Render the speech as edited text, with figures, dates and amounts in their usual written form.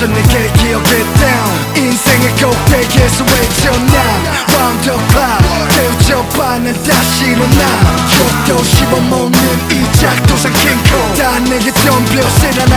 내게 기억해 down 인생의 꼭대기에서 외쳐 난 round the clock 깨우쳐봐 난 다시 일어나 욕도 씹어먹는 이 작도상 킹콩 다 내게 덤벼